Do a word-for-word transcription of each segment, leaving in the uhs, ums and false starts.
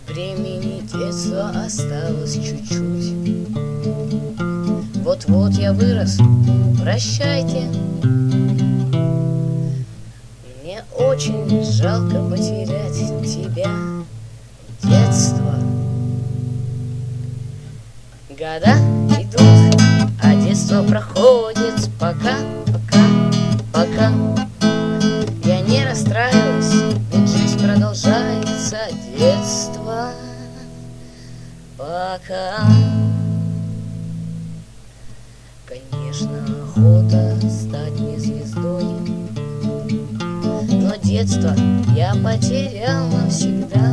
Времени детства осталось чуть-чуть. Вот-вот я вырос, прощайте. Мне очень жалко потерять тебя, детство. Года идут, а детство проходит. Пока, пока, пока. Я не расстраиваюсь, ведь жизнь продолжается. Детство, пока. Конечно, охота стать мне звездой, но детство я потерял навсегда.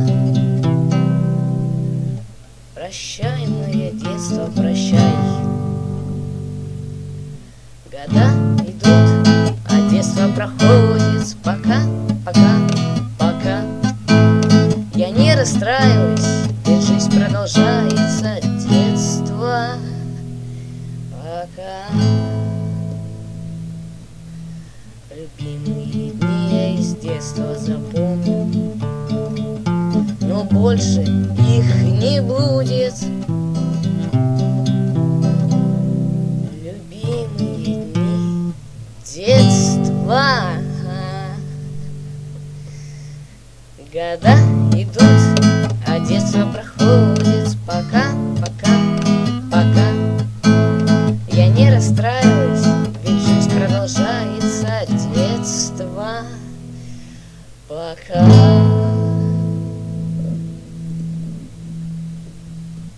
Прощай, мое детство, прощай. Года идут, а детство проходит. Пока, пока, пока. Я не расстраиваюсь, ведь жизнь продолжается. Детство, пока. Любимые дни я из детства запомню, но больше их не будет. Любимые дни детства. Года